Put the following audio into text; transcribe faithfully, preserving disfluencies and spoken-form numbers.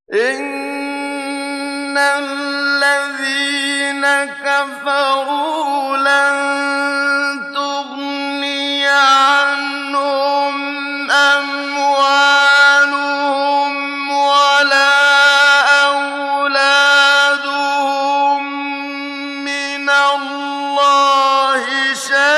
إِنَّ الَّذِينَ كَفَرُوا لَن تُغْنِيَ عَنْهُمْ أَمْوَالُهُمْ وَلَا أَوْلَادُهُم مِّنَ اللَّهِ شَيْئًا